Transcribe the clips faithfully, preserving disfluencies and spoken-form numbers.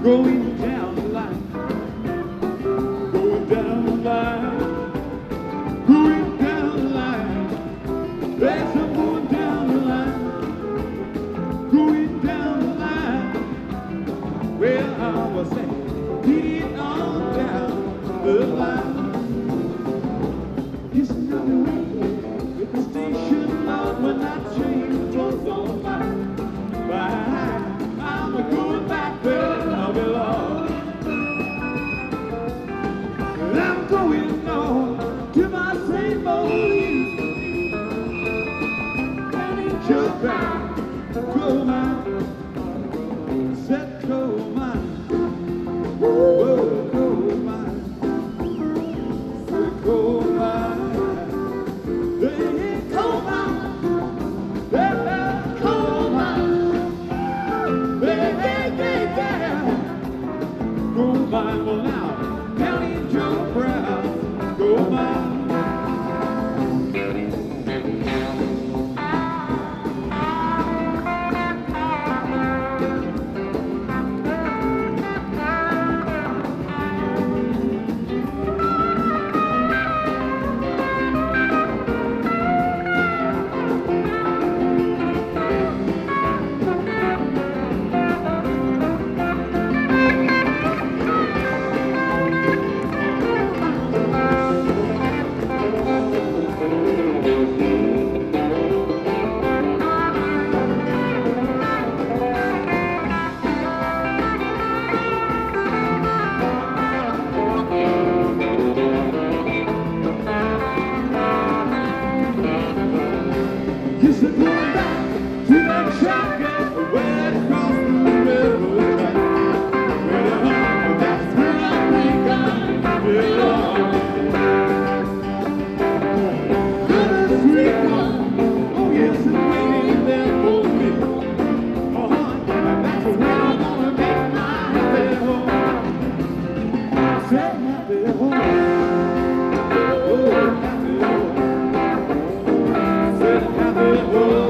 going down the line, going down the line, going down the line. Yes, I'm going down the line, going down the line. Well, I was saying, get on down the line. It's another way at the station out when I change was on mine. Bye, I'm a going back where I belong. I'm going on to my same old youth. And it's your back, go mine, set go mine, whoa, go mine, set go mine. Go mine, well now, down in Joe Brown, go mine. Used to go back to that shack way across the railroad track. Well, that's where I think I belong. To the sweet one, oh yes, it's waiting there for me. Oh, that's where I'm gonna make my happy home. Say happy home. Oh, happy home. Say happy home.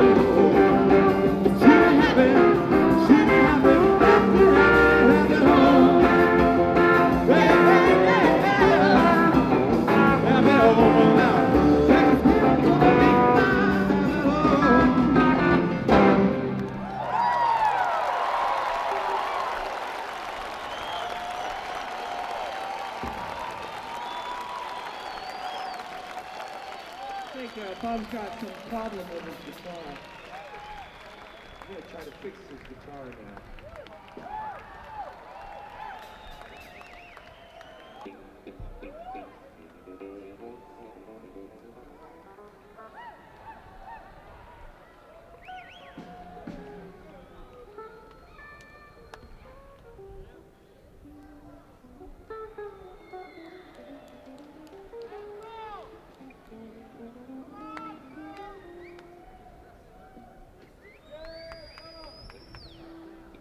I think uh, Bob's got some problem with his guitar. I'm going to try to fix his guitar now.